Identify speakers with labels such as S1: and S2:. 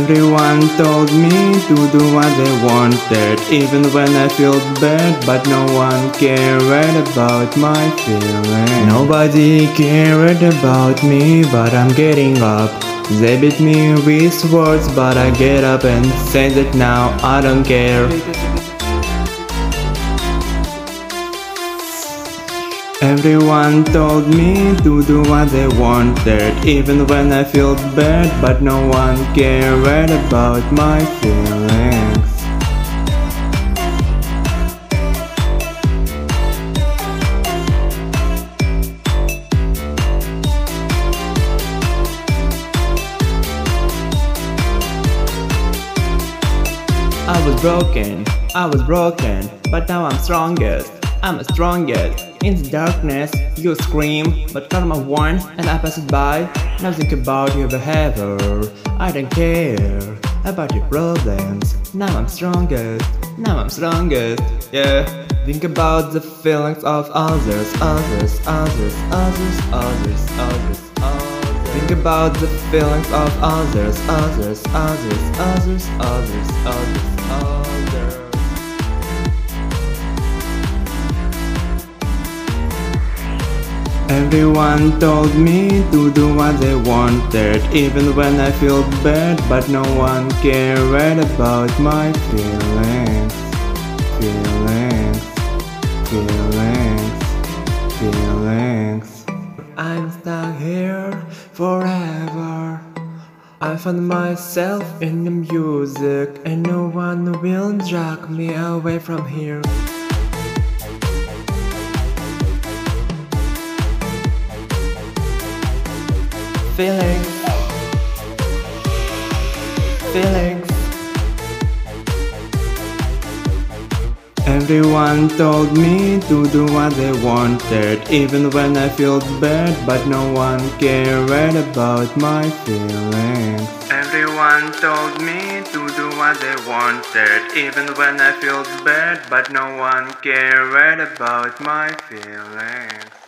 S1: Everyone told me to do what they wanted, even when I felt bad, but no one cared about my feelings. Nobody cared about me, but I'm getting up. They beat me with words, but I get up and say that now I don't care. Everyone told me to do what they wanted, even when I felt bad, but no one cared about my feelings. I was broken, but now I'm strongest. I'm strongest. In the darkness, you scream, but karma won and I pass it by. Now think about your behavior. I don't care about your problems. Now I'm strongest. Yeah. Think about the feelings of others. Think about the feelings of others. Everyone told me to do what they wanted, even when I felt bad, but no one cared about my feelings. I'm stuck here forever. I found myself in the music, and no one will drag me away from here. Feelings. Everyone told me to do what they wanted, even when I felt bad, but no one cared about my feelings. Everyone told me to do what they wanted, even when I felt bad, but no one cared about my feelings.